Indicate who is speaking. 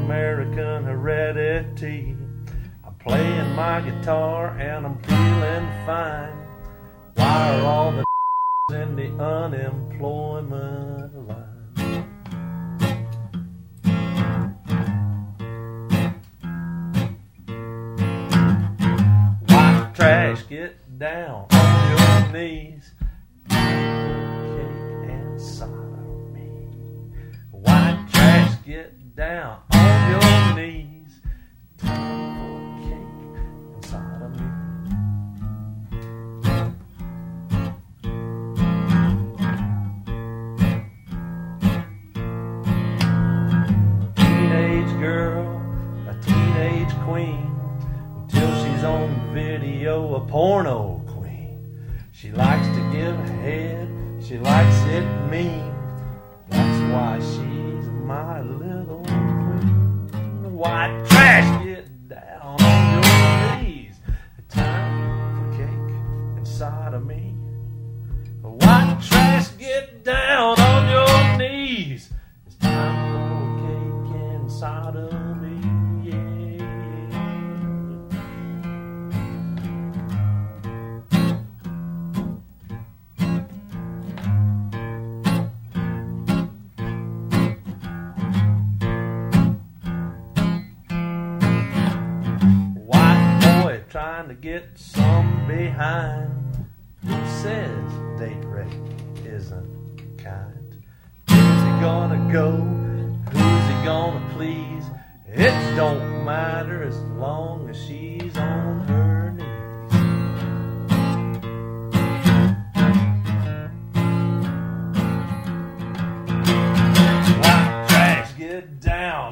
Speaker 1: American heredity. I'm playing my guitar and I'm feeling fine. Why are all the in the unemployment line? White trash, get down on your knees. Cake and sodomy. White trash, get down on your knees. Time for cake and sodomy. Teenage girl, a teenage queen, until she's on video, a porno queen. She likes to give head, she likes it mean. That's why she's my little queen. White trash, get down on your knees. Time for cake and sodomy. White trash, get down on your knees. It's time for cake and sodomy. Trying to get some behind. Who says date rape isn't kind? Who's he gonna go? Who's he gonna please? It don't matter as long as she's on her knees. White trash, get down